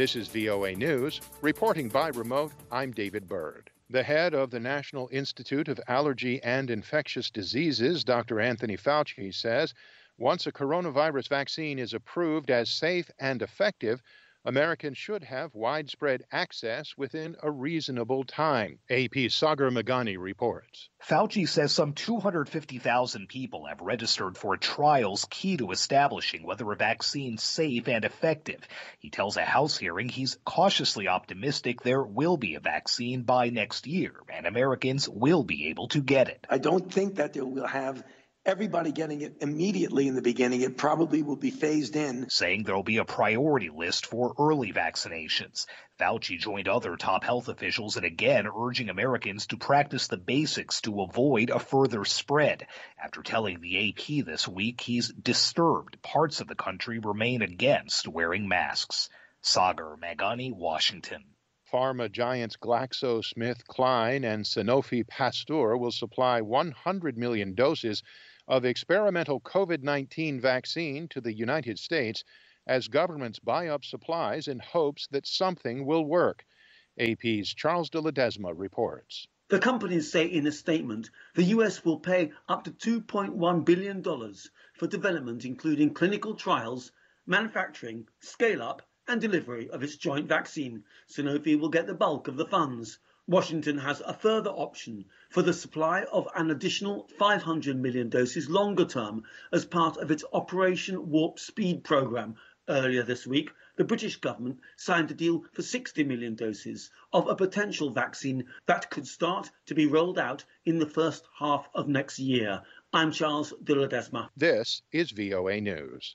This is VOA News. Reporting by remote, I'm David Byrd. The head of the National Institute of Allergy and Infectious Diseases, Dr. Anthony Fauci, says once a coronavirus vaccine is approved as safe and effective, Americans should have widespread access within a reasonable time. AP's Sagar Meghani reports. Fauci says some 250,000 people have registered for trials key to establishing whether a vaccine's safe and effective. He tells a House hearing he's cautiously optimistic there will be a vaccine by next year, and Americans will be able to get it. I don't think that they will have everybody getting it immediately in the beginning. It probably will be phased in. Saying there'll be a priority list for early vaccinations. Fauci joined other top health officials in again urging Americans to practice the basics to avoid a further spread. After telling the AP this week he's disturbed parts of the country remain against wearing masks. Sagar Meghani, Washington. Pharma giants GlaxoSmithKline and Sanofi Pasteur will supply 100 million doses of experimental COVID-19 vaccine to the United States as governments buy up supplies in hopes that something will work. AP's Charles de Ledesma reports. The companies say in a statement the U.S. will pay up to $2.1 billion for development, including clinical trials, manufacturing, scale-up, and delivery of its joint vaccine. Sanofi will get the bulk of the funds. Washington has a further option for the supply of an additional 500 million doses longer term as part of its Operation Warp Speed program. Earlier this week, the British government signed a deal for 60 million doses of a potential vaccine that could start to be rolled out in the first half of next year. I'm Charles de Ledesma. This is VOA News.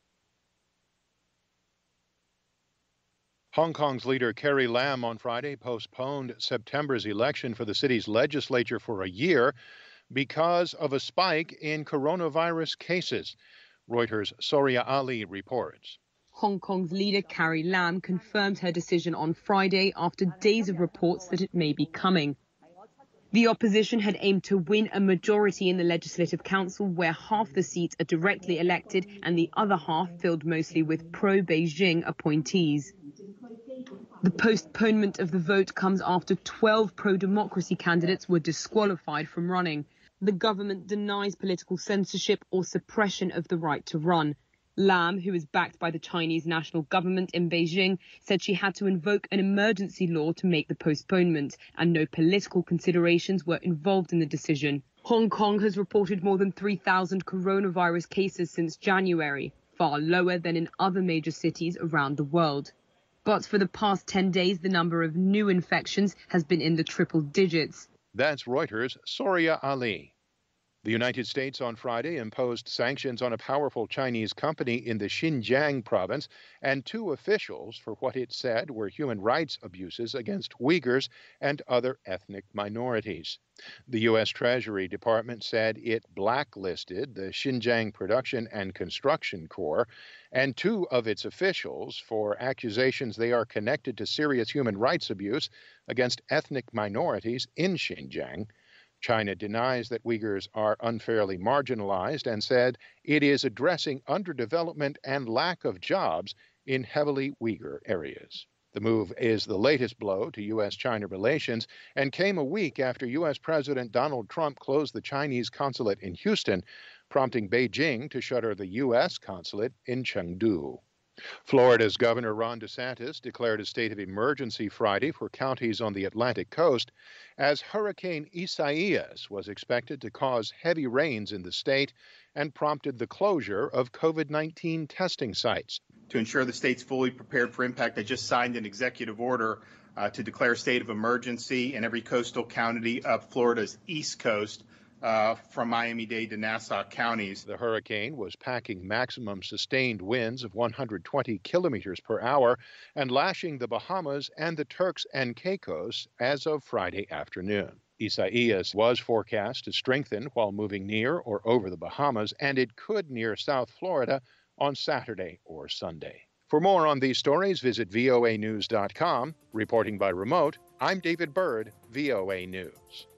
Hong Kong's leader Carrie Lam on Friday postponed September's election for the city's legislature for a year because of a spike in coronavirus cases. Reuters' Soria Ali reports. Hong Kong's leader Carrie Lam confirmed her decision on Friday after days of reports that it may be coming. The opposition had aimed to win a majority in the Legislative Council, where half the seats are directly elected and the other half filled mostly with pro-Beijing appointees. The postponement of the vote comes after 12 pro-democracy candidates were disqualified from running. The government denies political censorship or suppression of the right to run. Lam, who is backed by the Chinese national government in Beijing, said she had to invoke an emergency law to make the postponement, and no political considerations were involved in the decision. Hong Kong has reported more than 3,000 coronavirus cases since January, far lower than in other major cities around the world. But for the past 10 days, the number of new infections has been in the triple digits. That's Reuters' Soria Ali. The United States on Friday imposed sanctions on a powerful Chinese company in the Xinjiang province and two officials for what it said were human rights abuses against Uyghurs and other ethnic minorities. The U.S. Treasury Department said it blacklisted the Xinjiang Production and Construction Corps and two of its officials for accusations they are connected to serious human rights abuse against ethnic minorities in Xinjiang. China denies that Uyghurs are unfairly marginalized and said it is addressing underdevelopment and lack of jobs in heavily Uyghur areas. The move is the latest blow to U.S.-China relations and came a week after U.S. President Donald Trump closed the Chinese consulate in Houston, prompting Beijing to shutter the U.S. consulate in Chengdu. Florida's Governor Ron DeSantis declared a state of emergency Friday for counties on the Atlantic coast as Hurricane Isaias was expected to cause heavy rains in the state and prompted the closure of COVID-19 testing sites. To ensure the state's fully prepared for impact, I just signed an executive order to declare a state of emergency in every coastal county of Florida's east coast, from Miami-Dade to Nassau counties. The hurricane was packing maximum sustained winds of 120 kilometers per hour and lashing the Bahamas and the Turks and Caicos as of Friday afternoon. Isaias was forecast to strengthen while moving near or over the Bahamas, and it could near South Florida on Saturday or Sunday. For more on these stories, visit voanews.com. Reporting by remote, I'm David Byrd, VOA News.